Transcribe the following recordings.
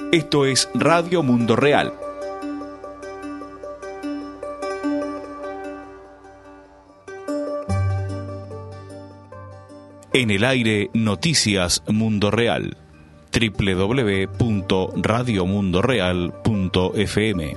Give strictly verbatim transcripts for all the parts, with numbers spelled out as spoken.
Esto es Radio Mundo Real. En el aire, Noticias Mundo Real. doble u doble u doble u punto radio mundo real punto efe eme.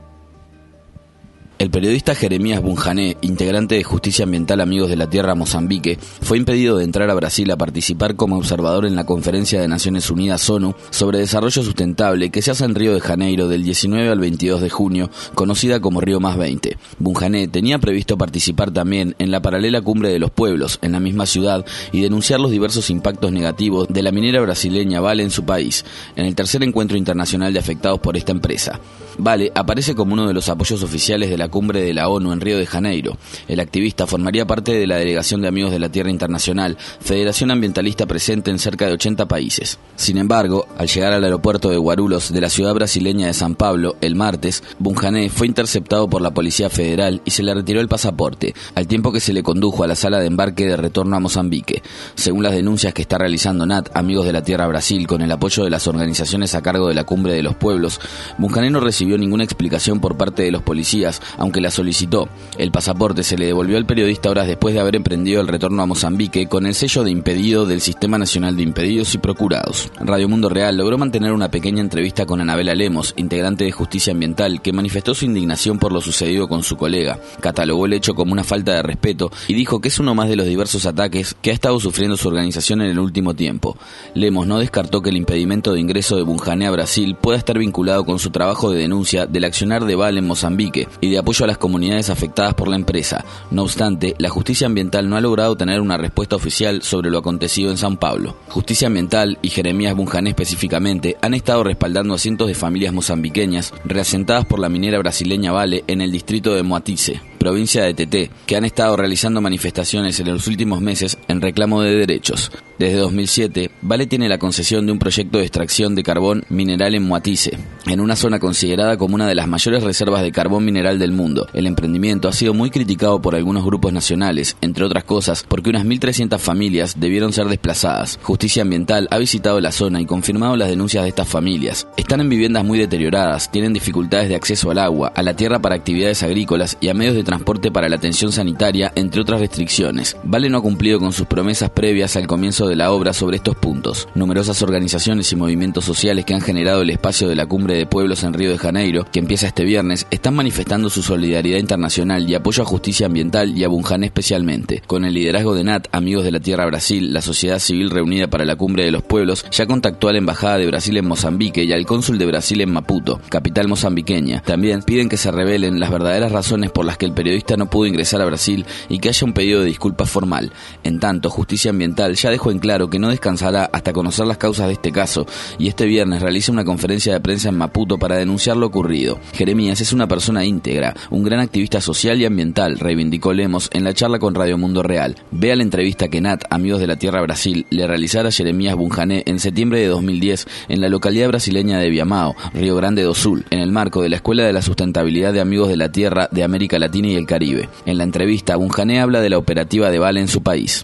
El periodista Jeremías Bunjané, integrante de Justicia Ambiental Amigos de la Tierra Mozambique, fue impedido de entrar a Brasil a participar como observador en la Conferencia de Naciones Unidas ONU sobre Desarrollo Sustentable que se hace en Río de Janeiro del diecinueve al veintidós de junio, conocida como Río más veinte. Bunjané tenía previsto participar también en la paralela Cumbre de los Pueblos, en la misma ciudad, y denunciar los diversos impactos negativos de la minera brasileña Vale en su país, en el tercer encuentro internacional de afectados por esta empresa. Vale aparece como uno de los apoyos oficiales de la Cumbre de la ONU en Río de Janeiro. El activista formaría parte de la delegación de Amigos de la Tierra Internacional, federación ambientalista presente en cerca de ochenta países. Sin embargo, al llegar al aeropuerto de Guarulhos de la ciudad brasileña de San Pablo el martes, Bunjané fue interceptado por la Policía Federal y se le retiró el pasaporte, al tiempo que se le condujo a la sala de embarque de retorno a Mozambique. Según las denuncias que está realizando N A T, Amigos de la Tierra Brasil, con el apoyo de las organizaciones a cargo de la Cumbre de los Pueblos, Bunjané no recibió ninguna explicación por parte de los policías, aunque la solicitó. El pasaporte se le devolvió al periodista horas después de haber emprendido el retorno a Mozambique con el sello de impedido del Sistema Nacional de Impedidos y Procurados. Radio Mundo Real logró mantener una pequeña entrevista con Anabela Lemos, integrante de Justicia Ambiental, que manifestó su indignación por lo sucedido con su colega, catalogó el hecho como una falta de respeto y dijo que es uno más de los diversos ataques que ha estado sufriendo su organización en el último tiempo. Lemos no descartó que el impedimento de ingreso de Bunjané a Brasil pueda estar vinculado con su trabajo de denuncia del accionar de Vale en Mozambique y de apoyo a las comunidades afectadas por la empresa. No obstante, la justicia ambiental no ha logrado tener una respuesta oficial sobre lo acontecido en San Pablo. Justicia Ambiental y Jeremías Bunjané específicamente han estado respaldando a cientos de familias mozambiqueñas reasentadas por la minera brasileña Vale en el distrito de Moatize, provincia de Teté, que han estado realizando manifestaciones en los últimos meses en reclamo de derechos. Desde dos mil siete, Vale tiene la concesión de un proyecto de extracción de carbón mineral en Moatize, en una zona considerada como una de las mayores reservas de carbón mineral del mundo. El emprendimiento ha sido muy criticado por algunos grupos nacionales, entre otras cosas, porque unas mil trescientas familias debieron ser desplazadas. Justicia Ambiental ha visitado la zona y confirmado las denuncias de estas familias. Están en viviendas muy deterioradas, tienen dificultades de acceso al agua, a la tierra para actividades agrícolas y a medios de transporte para la atención sanitaria, entre otras restricciones. Vale no ha cumplido con sus promesas previas al comienzo de la obra sobre estos puntos. Numerosas organizaciones y movimientos sociales que han generado el espacio de la Cumbre de Pueblos en Río de Janeiro, que empieza este viernes, están manifestando su solidaridad internacional y apoyo a Justicia Ambiental y a Bunjané especialmente. Con el liderazgo de N A T, Amigos de la Tierra Brasil, la sociedad civil reunida para la Cumbre de los Pueblos ya contactó a la Embajada de Brasil en Mozambique y al cónsul de Brasil en Maputo, capital mozambiqueña. También piden que se revelen las verdaderas razones por las que el periodista no pudo ingresar a Brasil y que haya un pedido de disculpas formal. En tanto, Justicia Ambiental ya dejó en claro que no descansará hasta conocer las causas de este caso y este viernes realiza una conferencia de prensa en Maputo para denunciar lo ocurrido. Jeremías es una persona íntegra, un gran activista social y ambiental, reivindicó Lemos en la charla con Radio Mundo Real. Vea la entrevista que N A T, Amigos de la Tierra Brasil, le realizara a Jeremías Bunjané en septiembre de dos mil diez en la localidad brasileña de Viamão, Río Grande do Sul, en el marco de la Escuela de la Sustentabilidad de Amigos de la Tierra de América Latina y el Caribe. En la entrevista, Bunjané habla de la operativa de Vale en su país.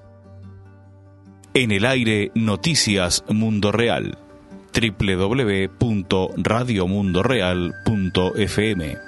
En el aire, Noticias Mundo Real. doble u doble u doble u punto radio mundo real punto efe eme